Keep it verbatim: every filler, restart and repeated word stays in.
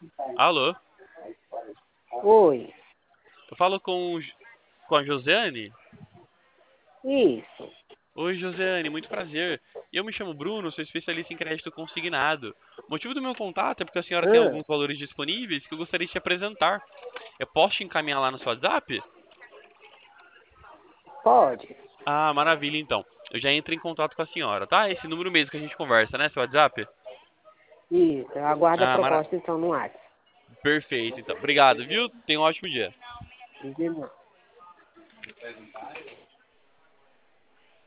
Alô? Oi. Eu falo com, o J- com a Josiane? Isso. Oi, Josiane, muito prazer. Eu me chamo Bruno, sou especialista em crédito consignado. O motivo do meu contato é porque a senhora tem Ah, alguns valores disponíveis que eu gostaria de te apresentar. Eu posso te encaminhar lá no seu WhatsApp? pode? Ah, maravilha, então. Eu já entro em contato com a senhora, tá? Esse número mesmo que a gente conversa, né? Seu WhatsApp? Isso. Eu aguardo a Ah, mara... proposta então no WhatsApp. perfeito, então. Obrigado, viu? Tenha um ótimo dia. De nada.